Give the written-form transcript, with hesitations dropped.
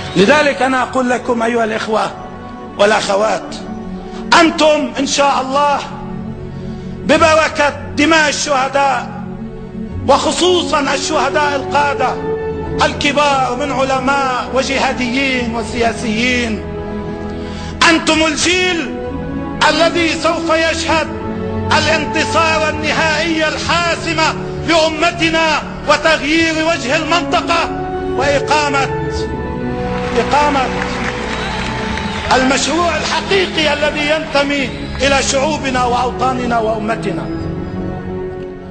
لذلك أنا أقول لكم أيها الإخوة والأخوات، أنتم إن شاء الله ببركة دماء الشهداء، وخصوصا الشهداء القادة الكبار من علماء وجهاديين وسياسيين، أنتم الجيل الذي سوف يشهد الانتصار النهائي الحاسم لأمتنا وتغيير وجه المنطقة وإقامة المشروع الحقيقي الذي ينتمي إلى شعوبنا وأوطاننا وأمتنا.